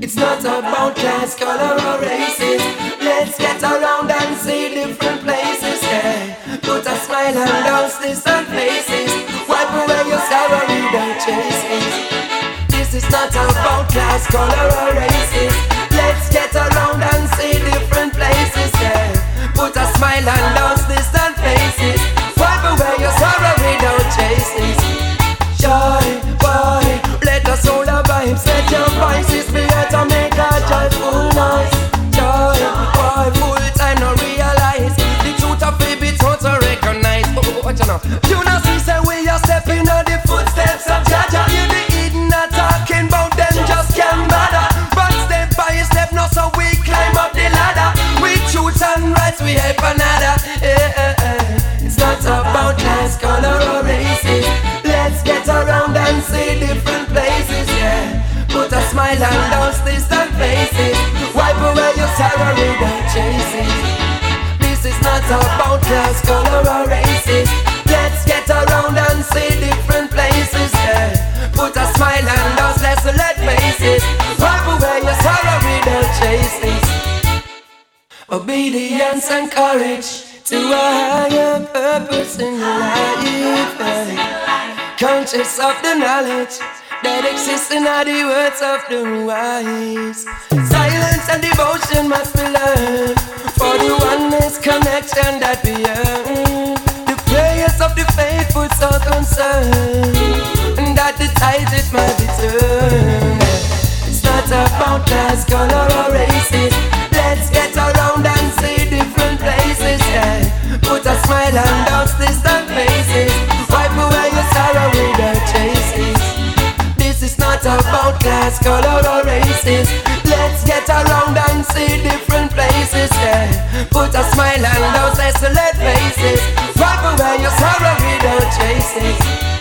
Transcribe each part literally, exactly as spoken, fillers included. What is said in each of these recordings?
It's not about class, color or races. Let's get around and see different places, yeah. Put a smile on those distant faces. Wipe away your sorrow without chasing. This is not about class, color or races. Let's get around and see different places, yeah. Put a smile on those distant faces. Wipe away your sorrow without chasing. Joy, boy, let us hold our vibes. Let your voices be here to make a joyful noise. Joy, boy, full time no realize the truth of it, it's hard to recognize. Oh, oh, what you know? You know, see, say we are stepping on the footsteps of Jaja. You the Eden not talking about them, just can't bother. But step by step, no, so we climb up the ladder. We truth and rights, we help another. Eh, eh, eh. It's not about class, color or races. Let's get around and see different places, yeah. Put a smile on those distant faces. Wipe away your sorrow without chasing. This is not about class, color or races. Let's get around and see different places, yeah. Put a smile on those desolate faces. Wipe away your sorrow without chasing. Obedience and courage to a higher purpose in life, yeah. Conscious of the knowledge that exists in all the words of the wise. Silence and devotion must be learned for the oneness connection that we earn. The prayers of the faithful so concerned, and that the tide it might be turned. It's not about class, color or races. Let's get around and see different places, yeah. Put a smile on those distant faces. Wipe away your sorrow without chasing. This is not about class, color or races. Let's get around and see different places, yeah. Put a smile on those desolate faces. Wipe away your sorrow without chasing.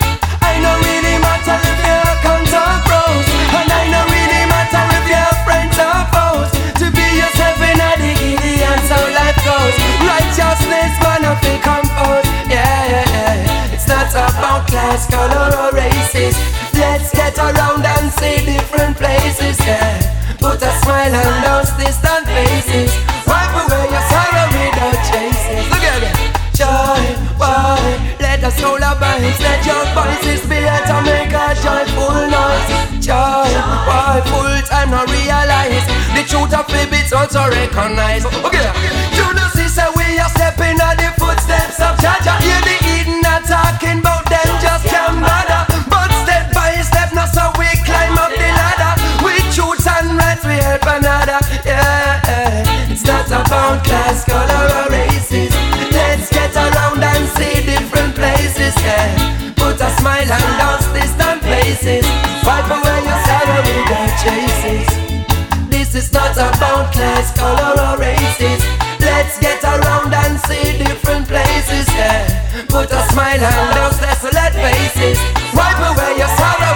I know really matter if you're cons or pros, and I know really matter if you're friends or foes. To be yourself in a dignity and so life goes. Righteousness man of the compose, yeah, yeah, yeah. It's not about class, color or races. Let's get around and see different places, yeah. Put a smile on those distant faces. Wipe away your sorrow without chasing. Look at it. Joy, boy, let us hold our vibes. Let your voices be here to make a joyful noise. Joy, boy, full time no realize the truth of it, it's also recognize. Okay, you know, sister, we are stepping on the footsteps of Jaja. Hear the Eden not talking about them, just can't bother. But step by step, now so we climb up the ladder. We truth and rights, we help another. Yeah, yeah. It's not about class, color or races. Let's get around and see different places, yeah. Put a smile on those distant faces. Wipe away your sorrow without chases. This is not about class, color or races. Let's get around and see different places, yeah. Put a smile on those desolate faces. Wipe away your sorrow